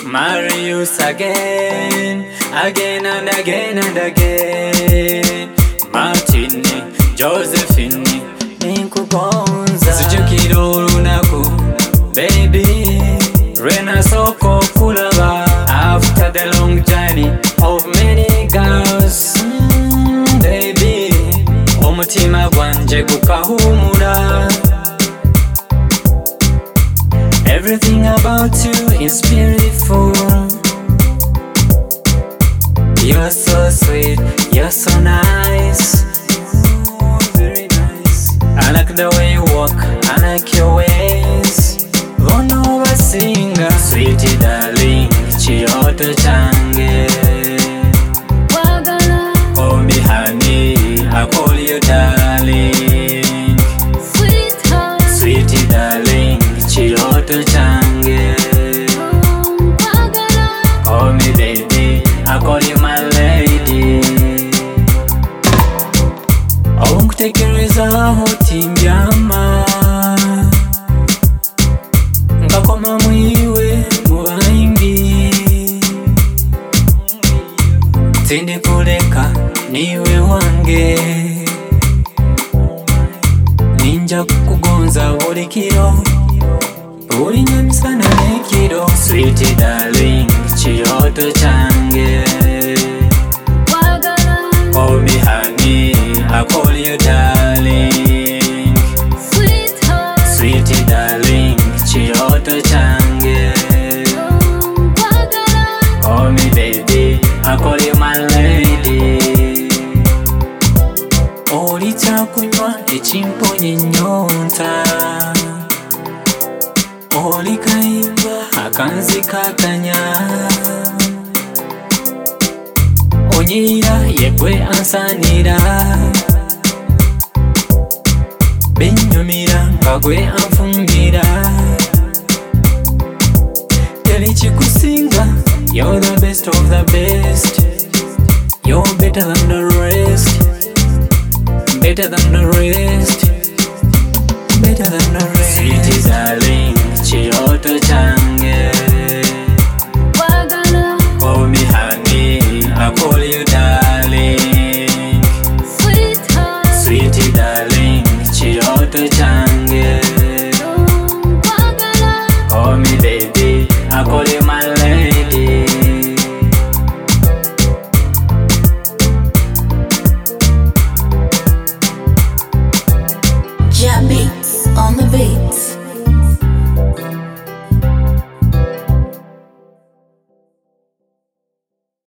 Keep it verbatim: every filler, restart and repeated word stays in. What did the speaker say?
marry you again, again and again and again. Martini, Josephine, Ninkugonza Sujukiro Lunaku, baby Rena Soko Kulaba. After the long journey of many girls, mm, baby Omutima gwanje gukahumura. Everything about you is beautiful. You're so sweet, you're so nice. Oh, very nice. I like the way you walk, I like your ways. Vono basinga, sweetie darling, chiyoto change. Call me honey, I call you darling. Sweetheart, sweetie darling, chiyoto change. Call me baby, I call you my lady. Onkutekereza otimbyama, ngakoma mwiwe mubayimbi. Tindi kuleka niwe wange, ninja kukugonza buli kiro, buli nyamisana nekiro. Sweetie darling, chiyoto change. Call me honey, I call you darling. Sweetheart, sweetie darling, chiyoto change. Call me baby, I call you my lady. Oli kyakunywa ekimponya ennyonta, oli kayimba akanzikakanya. Onyira yegwe ansanira, bennyumira nga gwe anfumbira. Teri kikusinga, you're the best of the best. You're better than the rest, better than the rest, better than the rest. Sweetie darling, chiyoto change. Call me honey, I call you darling. Sweetheart, sweetie darling, chiyoto change. Call me baby, I call you